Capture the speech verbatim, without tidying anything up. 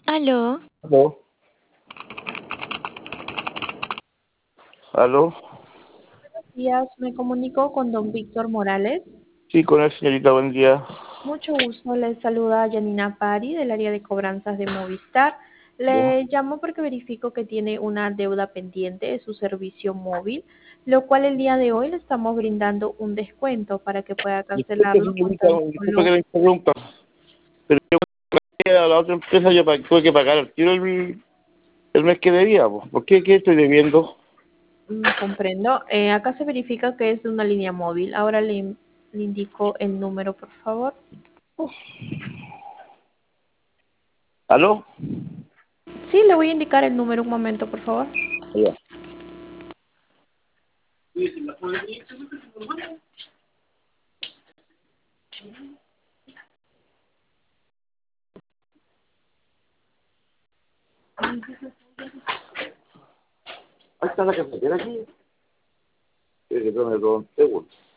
Aló, ¿Aló? ¿Aló? Días, me comunico con don Víctor Morales. Sí, con la señorita, buen día. Mucho gusto, les saluda Janina Pari del área de cobranzas de Movistar. Ya. Le llamo porque verifico que tiene una deuda pendiente de su servicio móvil, lo cual el día de hoy le estamos brindando un descuento para que pueda Disculpe, cancelarlo con señorita, tan disculpe que solo... le interrumpa, pero yo pagué a la otra empresa, yo pa- tuve que pagar al tiro el, el mes que debía, po. ¿Por qué? ¿Qué estoy debiendo? Mm, comprendo. Eh, acá se verifica que es de una línea móvil. Ahora le, le indico el número, por favor. ¿Aló? Sí, le voy a indicar el número un momento, por favor. Ya. Ahí está la cafetera aquí. Sí, que tome dos segundos.